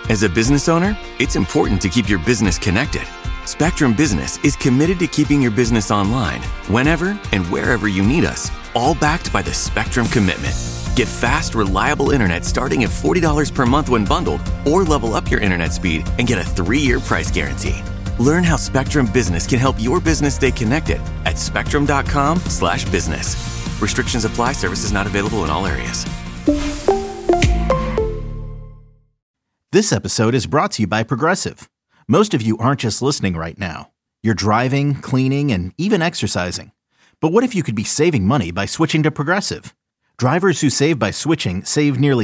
As a business owner, it's important to keep your business connected. Spectrum Business is committed to keeping your business online whenever and wherever you need us, all backed by the Spectrum Commitment. Get fast, reliable internet starting at $40 per month when bundled, or level up your internet speed and get a 3-year price guarantee. Learn how Spectrum Business can help your business stay connected at spectrum.com/business. Restrictions apply. Services not available in all areas. This episode is brought to you by Progressive. Most of you aren't just listening right now. You're driving, cleaning, and even exercising. But what if you could be saving money by switching to Progressive? Drivers who save by switching save nearly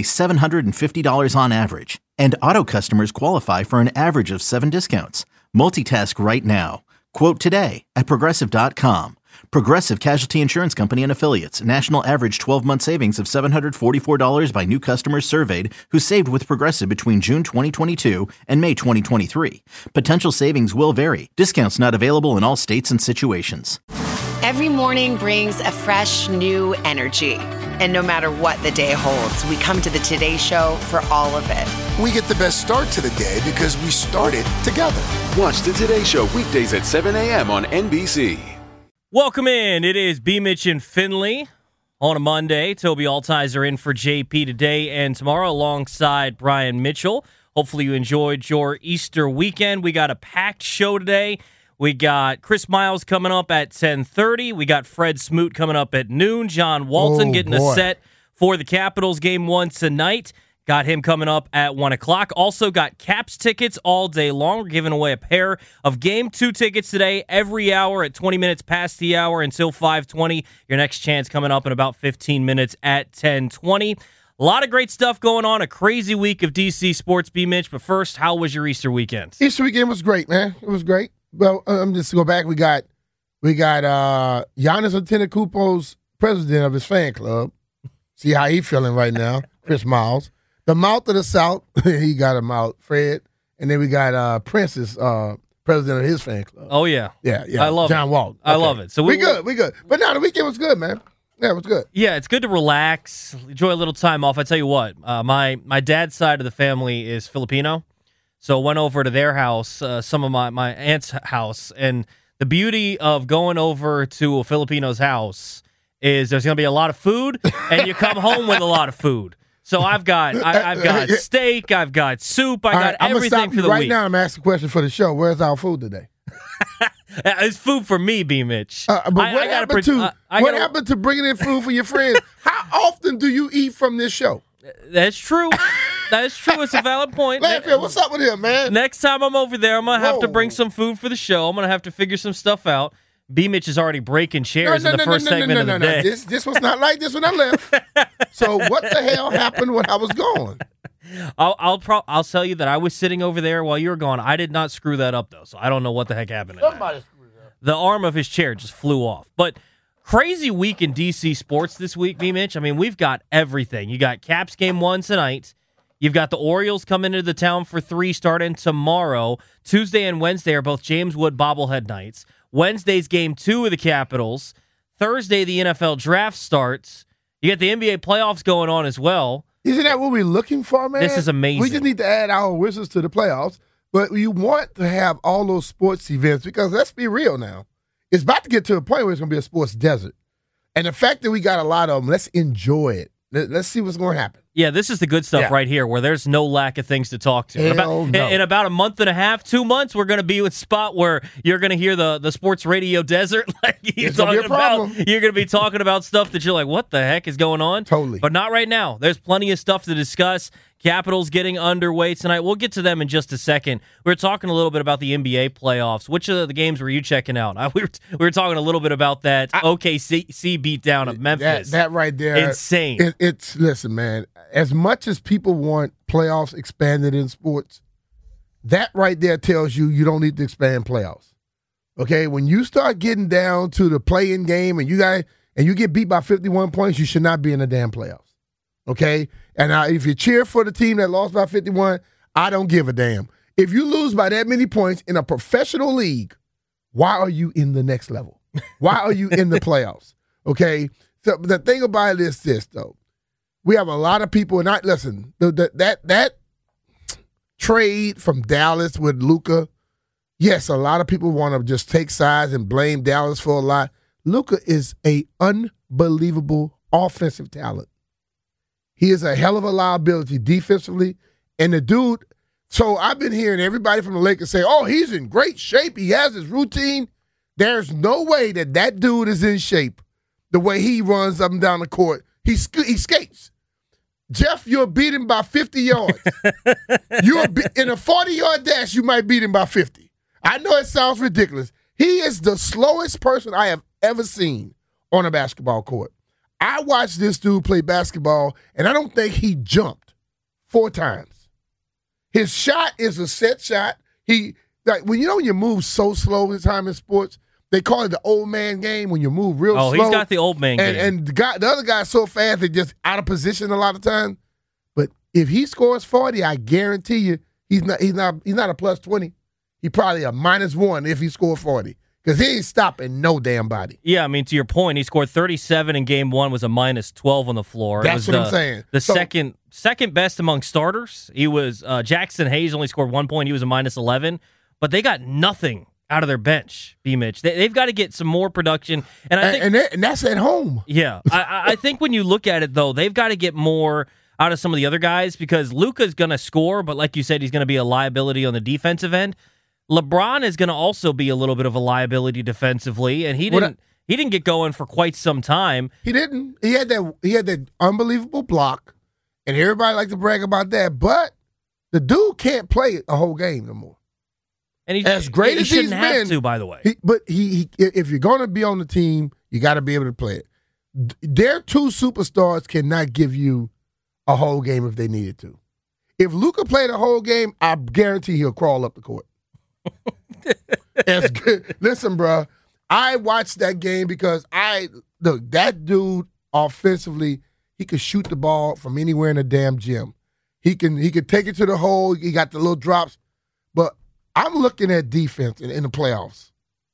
$750 on average. And auto customers qualify for an average of 7 discounts. Multitask right now. Quote today at Progressive.com. Progressive Casualty Insurance Company and Affiliates. National average 12-month savings of $744 by new customers surveyed who saved with Progressive between June 2022 and May 2023. Potential savings will vary. Discounts not available in all states and situations. Every morning brings a fresh, new energy. And no matter what the day holds, we come to the Today Show for all of it. We get the best start to the day because we started together. Watch the Today Show weekdays at 7 a.m. on NBC. Welcome in. It is B. Mitch and Finley on a Monday. Toby Altizer in for JP today and tomorrow alongside Brian Mitchell. Hopefully you enjoyed your Easter weekend. We got a packed show today. We got Chris Miles coming up at 10:30. We got Fred Smoot coming up at noon. John Walton getting a set for the Capitals game 1 tonight. Got him coming up at 1 o'clock. Also got Caps tickets all day long. We're giving away a pair of Game 2 tickets today every hour at 20 minutes past the hour until 5:20. Your next chance coming up in about 15 minutes at 10:20. A lot of great stuff going on. A crazy week of DC sports, B. Mitch. But first, how was your Easter weekend? Easter weekend was great, man. It was great. Well, just to go back, we got Giannis Antetokounmpo's president of his fan club. See how he feeling right now, Chris Miles. The mouth of the South, he got him out, Fred. And then we got Prince's president of his fan club. Oh, yeah. Yeah. I love John it. Walton. I love it. So we good. But no, the weekend was good, man. Yeah, it was good. Yeah, it's good to relax, enjoy a little time off. I tell you what, my dad's side of the family is Filipino. So went over to their house, some of my aunt's house. And the beauty of going over to a Filipino's house is there's going to be a lot of food, and you come home with a lot of food. So I've got steak, I've got soup, I got everything for the week. Right now, I'm asking a question for the show. Where's our food today? It's food for me, B. Mitch. But what happened to bringing in food for your friends? How often do you eat from this show? That's true. That's true. It's a valid point. Landfill, what's up with him, man? Next time I'm over there, I'm going to have to bring some food for the show. I'm going to have to figure some stuff out. B. Mitch is already breaking chairs in the first segment of the day. This was not like this when I left. So what the hell happened when I was gone? I'll tell you that I was sitting over there while you were gone. I did not screw that up, though, so I don't know what the heck happened. Somebody screwed it up. The arm of his chair just flew off. But crazy week in DC sports this week, B. Mitch. I mean, we've got everything. You got Caps game 1 tonight. You've got the Orioles coming into the town for 3 starting tomorrow. Tuesday and Wednesday are both James Wood bobblehead nights. Wednesday's game 2 of the Capitals. Thursday, the NFL draft starts. You got the NBA playoffs going on as well. Isn't that what we're looking for, man? This is amazing. We just need to add our Wizards to the playoffs. But you want to have all those sports events because let's be real now. It's about to get to a point where it's going to be a sports desert. And the fact that we got a lot of them, let's enjoy it. Let's see what's going to happen. Yeah, this is the good stuff right here where there's no lack of things to talk to. In about a month and a half, 2 months, we're going to be with a spot where you're going to hear the sports radio desert. Like he's talking about. You're going to be talking about stuff that you're like, what the heck is going on? Totally. But not right now. There's plenty of stuff to discuss. Capitals getting underway tonight. We'll get to them in just a second. We were talking a little bit about the NBA playoffs. Which of the games were you checking out? We were talking a little bit about that OKC beatdown of Memphis. That right there. Insane. Listen, man, as much as people want playoffs expanded in sports, that right there tells you don't need to expand playoffs. Okay? When you start getting down to the play-in game and you get beat by 51 points, you should not be in the damn playoffs. Okay? And if you cheer for the team that lost by 51, I don't give a damn. If you lose by that many points in a professional league, why are you in the next level? Why are you in the playoffs? Okay? So the thing about it is this, though. We have a lot of people, and listen, that trade from Dallas with Luka, yes, a lot of people want to just take sides and blame Dallas for a lot. Luka is a unbelievable offensive talent. He is a hell of a liability defensively. And the dude, so I've been hearing everybody from the Lakers say, oh, he's in great shape. He has his routine. There's no way that dude is in shape the way he runs up and down the court. He skates. Jeff, you're beating by 50 yards. In a 40-yard dash, you might beat him by 50. I know it sounds ridiculous. He is the slowest person I have ever seen on a basketball court. I watched this dude play basketball, and I don't think he jumped 4 times. His shot is a set shot. When you move so slow in time in sports, they call it the old man game when you move real slow. Oh, he's got the old man game. And the other guy's so fast, they're just out of position a lot of times. But if he scores 40, I guarantee you he's not a plus 20. He's probably a -1 if he scored 40. Because he ain't stopping no damn body. Yeah, I mean, to your point, he scored 37 in game 1, was a -12 on the floor. That's what I'm saying. The second best among starters. He was Jackson Hayes only scored 1 point. He was a -11. But they got nothing out of their bench, B-Mitch. They've got to get some more production. And I think, and that's at home. Yeah. I think when you look at it, though, they've got to get more out of some of the other guys because Luka's going to score, but like you said, he's going to be a liability on the defensive end. LeBron is going to also be a little bit of a liability defensively, and he didn't get going for quite some time. He didn't. He had that unbelievable block, and everybody likes to brag about that. But the dude can't play a whole game no more. And he as great as he's have been, to, by the way. But if you're going to be on the team, you got to be able to play it. Their 2 superstars cannot give you a whole game if they needed to. If Luka played a whole game, I guarantee he'll crawl up the court. That's good. Listen, bro, I watched that game because that dude offensively, he could shoot the ball from anywhere in the damn gym. He could take it to the hole. He got the little drops. But I'm looking at defense in the playoffs.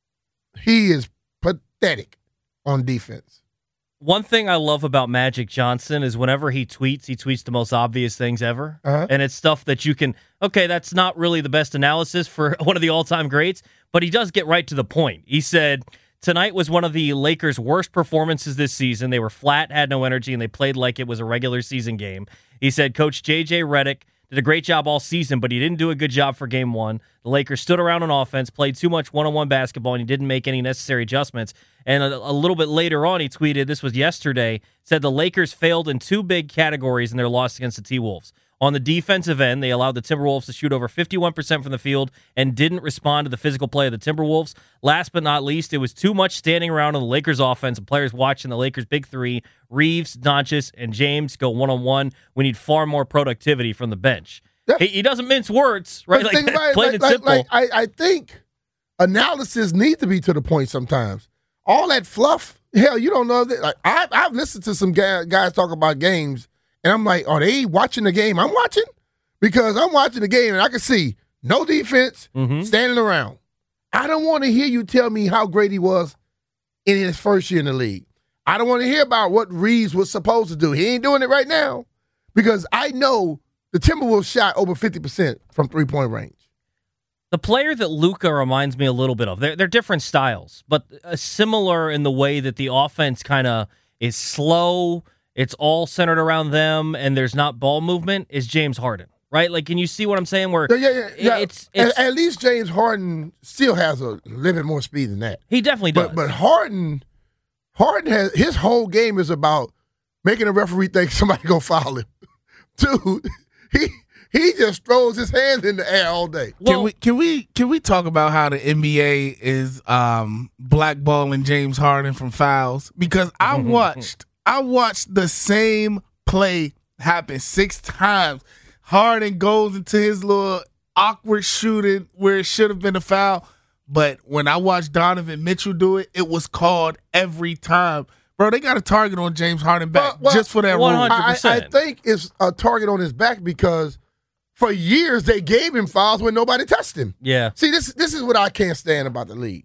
He is pathetic on defense. One thing I love about Magic Johnson is whenever he tweets the most obvious things ever. Uh-huh. And it's stuff that you can, okay, that's not really the best analysis for one of the all-time greats, but he does get right to the point. He said, tonight was one of the Lakers' worst performances this season. They were flat, had no energy, and they played like it was a regular season game. He said, Coach J.J. Redick did a great job all season, but he didn't do a good job for game 1. The Lakers stood around on offense, played too much one-on-one basketball, and he didn't make any necessary adjustments. And a little bit later on, he tweeted, this was yesterday, said the Lakers failed in 2 big categories in their loss against the T-Wolves. On the defensive end, they allowed the Timberwolves to shoot over 51% from the field and didn't respond to the physical play of the Timberwolves. Last but not least, it was too much standing around on the Lakers offense and players watching the Lakers' big 3, Reeves, Doncic, and James, go one-on-one. We need far more productivity from the bench. He doesn't mince words, right? Like, plain and simple. I think analysis needs to be to the point sometimes. All that fluff, hell, you don't know that. Like, I've listened to some guys talk about games, and I'm like, are they watching the game I'm watching? Because I'm watching the game, and I can see no defense, standing around. I don't want to hear you tell me how great he was in his first year in the league. I don't want to hear about what Reeves was supposed to do. He ain't doing it right now because I know the Timberwolves shot over 50% from three-point range. The player that Luka reminds me a little bit of, they're different styles, but similar in the way that the offense kind of is slow, it's all centered around them, and there's not ball movement, is James Harden, right? Like, can you see what I'm saying? Where yeah. It's at least James Harden still has a little bit more speed than that. He definitely does. But Harden has his whole game is about making a referee think somebody gonna foul him. Dude, he just throws his hands in the air all day. Well, can we talk about how the NBA is blackballing James Harden from fouls? Because I watched the same play happen 6 times. Harden goes into his little awkward shooting where it should have been a foul, but when I watched Donovan Mitchell do it, it was called every time. Bro, they got a target on James Harden back just for that rule. 100%. I think it's a target on his back because for years they gave him fouls when nobody touched him. Yeah. See, this is what I can't stand about the league.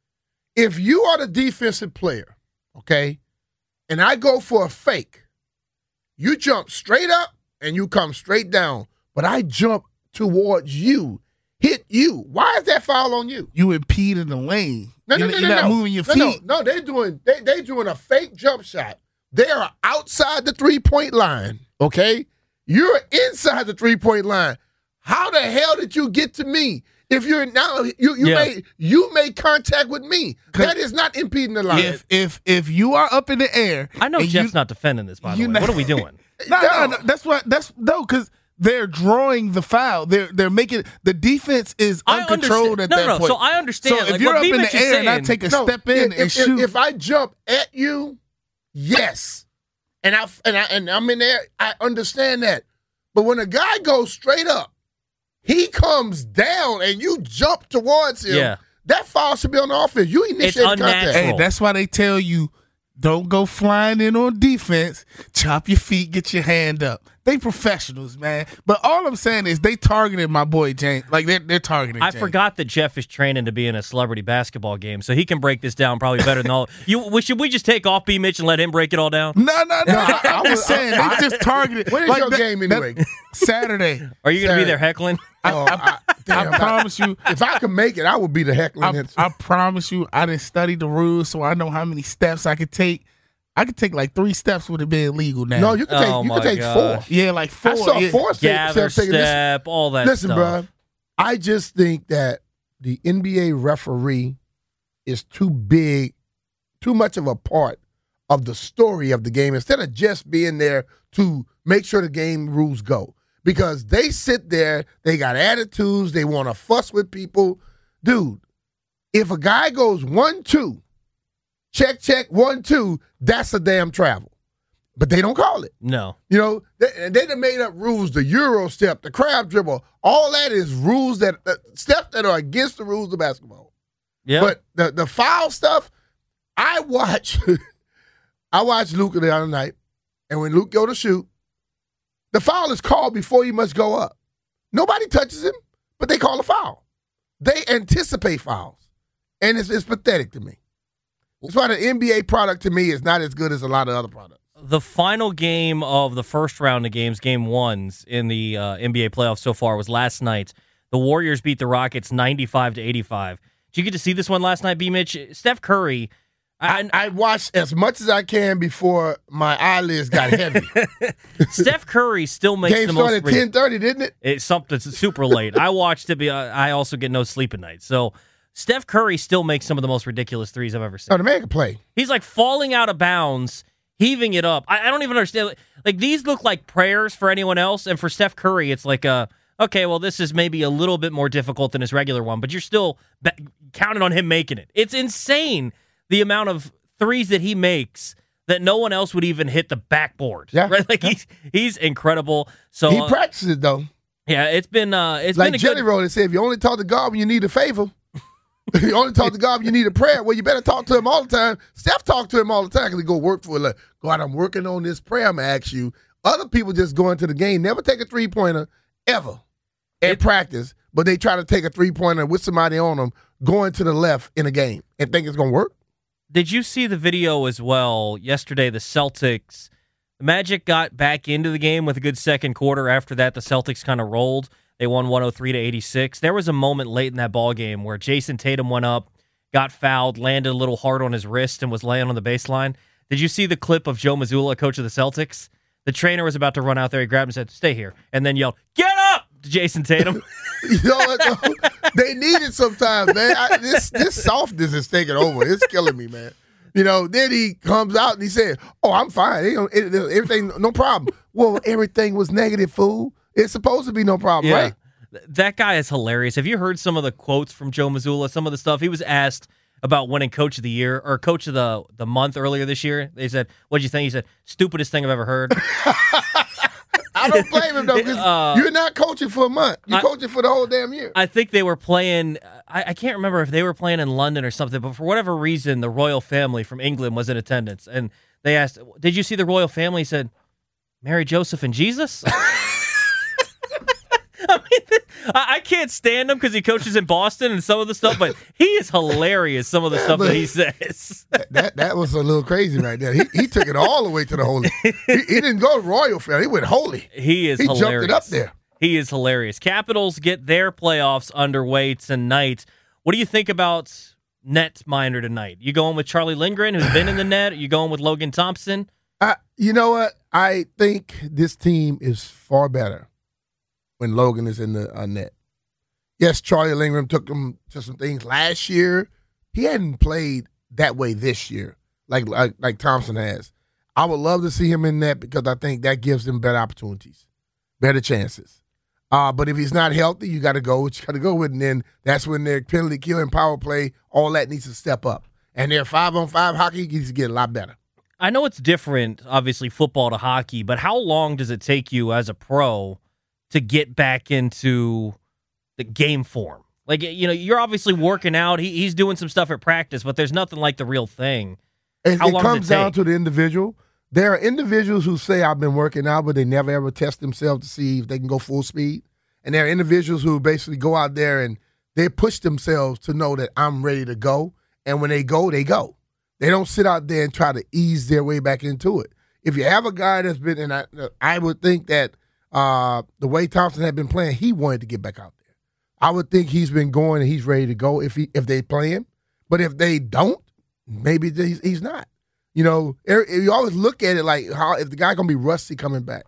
If you are the defensive player, okay, and I go for a fake, you jump straight up and you come straight down, but I jump towards you, hit you. Why is that foul on you? You impede in the lane. No, You're not moving your feet. No, they're doing a fake jump shot. They are outside the 3-point line, okay? You're inside the 3-point line. How the hell did you get to me? If you're now you made contact with me. That is not impeding the line. If you are up in the air, I know Jeff's not defending this, by the way. What are we doing? No, because they're drawing the foul. They're making the defense is uncontrolled at that point. So I understand. So if you're up in the air and I take a step in and shoot, if I jump at you, yes, and I'm in there, I understand that. But when a guy goes straight up, he comes down and you jump towards him. Yeah. That foul should be on the offense. You initiate contact. Hey, that's why they tell you don't go flying in on defense. Chop your feet, get your hand up. They professionals, man. But all I'm saying is they targeted my boy James. Like they're targeting James. I forgot that Jeff is training to be in a celebrity basketball game, so he can break this down probably better than all. Should we just take off B. Mitch and let him break it all down? No. I'm just saying they just targeted. When is your game anyway? Saturday. Are you going to be there heckling? I promise you. If I could make it, I would be the heckling. I promise you, I didn't study the rules, so I know how many steps I could take. I could take like 3 steps would have been legal now. No, you can take 4. Yeah, like 4. I saw 4 gather steps. Step, all that Listen, stuff. bro, I just think that the NBA referee is too much of a part of the story of the game instead of just being there to make sure the game rules go. Because they sit there, they got attitudes, they want to fuss with people. Dude, if a guy goes 1-2, check, 1-2, that's a damn travel. But they don't call it. No. You know, they done made up rules, the Euro step, the crab dribble. All that is rules steps that are against the rules of basketball. Yeah. But the foul stuff, I watched Luka the other night, and when Luke go to shoot, the foul is called before he must go up. Nobody touches him, but they call a foul. They anticipate fouls, and it's pathetic to me. That's why the NBA product to me is not as good as a lot of other products. The final game of the first round of games, game 1s in the NBA playoffs so far, was last night. The Warriors beat the Rockets 95-85. Did you get to see this one last night, B. Mitch? Steph Curry. I watched as much as I can before my eyelids got heavy. Steph Curry still makes game the most. Game started at 10:30, didn't it? It's something super late. I watched it. I also get no sleep at night. So Steph Curry still makes some of the most ridiculous threes I've ever seen. Oh, the man can play. He's like falling out of bounds, heaving it up. I don't even understand. Like these look like prayers for anyone else, and for Steph Curry, it's like okay, well, this is maybe a little bit more difficult than his regular one, but you're still counting on him making it. It's insane the amount of threes that he makes that no one else would even hit the backboard. Yeah, right. Like he's incredible. So he practices it though. Yeah, it's been like been a Jelly Roll. They say if you only talk to God when you need a favor, if you only talk to God when you need a prayer, well, you better talk to him all the time. Steph talked to him all the time because he go work for it. Like, God, I'm working on this prayer. I'm gonna ask you. Other people just go into the game, never take a 3-pointer ever in practice, but they try to take a 3-pointer with somebody on them going to the left in a game and think it's gonna work. Did you see the video as well yesterday? The Celtics, the Magic got back into the game with a good second quarter. After that, the Celtics kind of rolled. They won 103-86. There was a moment late in that ball game where Jason Tatum went up, got fouled, landed a little hard on his wrist, and was laying on the baseline. Did you see the clip of Joe Mazzulla, coach of the Celtics? The trainer was about to run out there. He grabbed him and said, "Stay here," and then yelled, "Get up!" to Jason Tatum. You know what? They need it sometimes, man. This softness is taking over. It's killing me, man. You know, then he comes out and he said, "Oh, I'm fine. Everything, no problem." Well, everything was negative, fool. It's supposed to be no problem, right? That guy is hilarious. Have you heard some of the quotes from Joe Mazzulla? Some of the stuff he was asked about winning Coach of the Year or Coach of the Month earlier this year. They said, "What'd you think?" He said, "Stupidest thing I've ever heard." I don't blame him, though, because you're not coaching for a month. You're coaching for the whole damn year. I think they were playing, I can't remember if they were playing in London or something, but for whatever reason, the royal family from England was in attendance. And they asked, "Did you see the royal family?" He said, "Mary, Joseph, and Jesus?" I mean, I can't stand him because he coaches in Boston and some of the stuff, but he is hilarious, some of the stuff that he says. That was a little crazy right there. He took it all the way to the holy. He didn't go to royal family. He went holy. He is hilarious. He hilarious. jumped it up there. He is hilarious. Capitals get their playoffs underway tonight. What do you think about netminder tonight? You going with Charlie Lindgren, who's been in the net? Are you going with Logan Thompson? You know what? I think this team is far better when Logan is in the net. Yes, Charlie Lindgren took him to some things last year. He hadn't played that way this year, like Thompson has. I would love to see him in net because I think that gives him better opportunities, better chances. But if he's not healthy, you got to go what you got to go with, and then that's when their penalty kill and power play, all that needs to step up. And their 5-on-5 hockey needs to get a lot better. I know it's different, obviously, football to hockey, but how long does it take you as a pro to get back into the game form? Like, you know, you're obviously working out. He's doing some stuff at practice, but there's nothing like the real thing. It comes down to the individual. There are individuals who say, I've been working out, but they never ever test themselves to see if they can go full speed. And there are individuals who basically go out there and they push themselves to know that I'm ready to go. And when they go, they go. They don't sit out there and try to ease their way back into it. If you have a guy that's been, and I would think that the way Thompson had been playing, he wanted to get back out there. I would think he's been going and he's ready to go if they play him. But if they don't, maybe he's not. You know, you always look at it like if the guy going to be rusty coming back.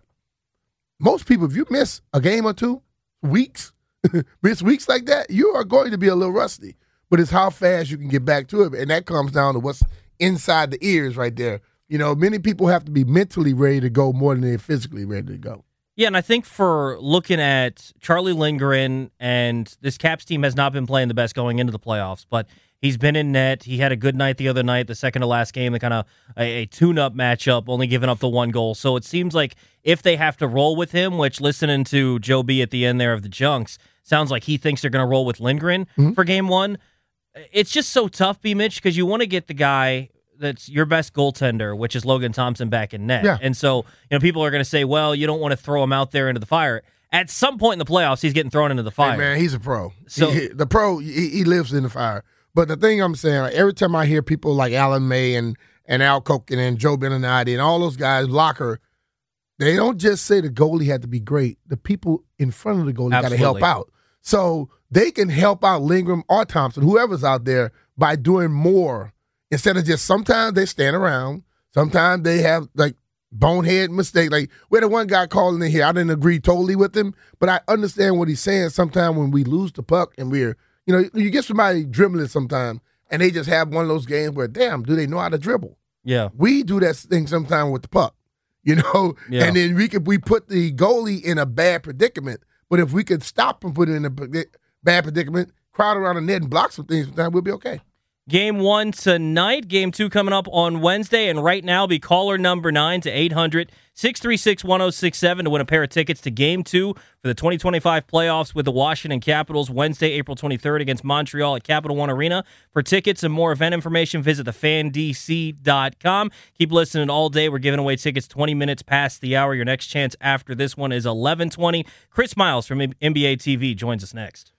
Most people, if you miss a game or 2 weeks, miss weeks like that, you are going to be a little rusty. But it's how fast you can get back to it. And that comes down to what's inside the ears right there. You know, many people have to be mentally ready to go more than they're physically ready to go. Yeah, and I think for looking at Charlie Lindgren, and this Caps team has not been playing the best going into the playoffs, but he's been in net. He had a good night the other night, the second to last game, the kind of a tune-up matchup, only giving up the 1 goal. So it seems like if they have to roll with him, which listening to Joe B at the end there of the Junks, sounds like he thinks they're going to roll with Lindgren for game 1. It's just so tough, B. Mitch, because you want to get the guy that's your best goaltender, which is Logan Thompson, back in net. Yeah. And so, you know, people are going to say, well, you don't want to throw him out there into the fire. At some point in the playoffs, he's getting thrown into the fire. Hey, man, he's a pro. So the pro, he lives in the fire. But the thing I'm saying, every time I hear people like Alan May and Al Koken and Joe Beninati and all those guys, Locker, they don't just say the goalie had to be great. The people in front of the goalie got to help out. So they can help out Lindgren or Thompson, whoever's out there, by doing more instead of just sometimes they stand around. Sometimes they have like bonehead mistake. Like we had one guy calling in here. I didn't agree totally with him, but I understand what he's saying. Sometimes when we lose the puck and we're, you know, you get somebody dribbling sometimes and they just have one of those games where, damn, do they know how to dribble? Yeah. We do that thing sometimes with the puck, you know, and then we put the goalie in a bad predicament. But if we could stop him putting in a bad predicament, crowd around the net and block some things, sometimes we'll be okay. Game 1 tonight, Game 2 coming up on Wednesday, and right now be caller number 9 to 800-636-1067 to win a pair of tickets to Game 2 for the 2025 playoffs with the Washington Capitals Wednesday, April 23rd against Montreal at Capital One Arena. For tickets and more event information, visit thefandc.com. Keep listening all day. We're giving away tickets 20 minutes past the hour. Your next chance after this one is 11:20. Chris Miles from NBA TV joins us next.